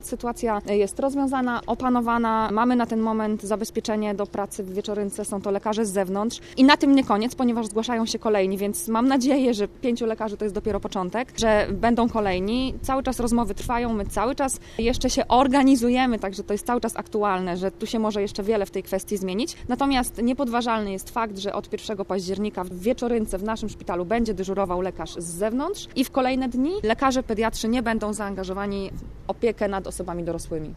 Sytuacja jest rozwiązana, opanowana. Mamy na ten moment zabezpieczenie do pracy w Wieczorynce. Są to lekarze z zewnątrz. I na tym nie koniec, ponieważ zgłaszają się kolejni, więc mam nadzieję, że 5 lekarzy to jest dopiero początek, że będą kolejni. Cały czas rozmowy trwają, my cały czas jeszcze się organizujemy, także to jest cały czas aktualne, że tu się może jeszcze wiele w tej kwestii zmienić. Natomiast niepodważalny jest fakt, że od 1 października w Wieczorynce w naszym szpitalu będzie dyżurował lekarz z zewnątrz i w kolejne dni lekarze pediatrzy nie będą zaangażowani w opiekę nad osobami dorosłymi.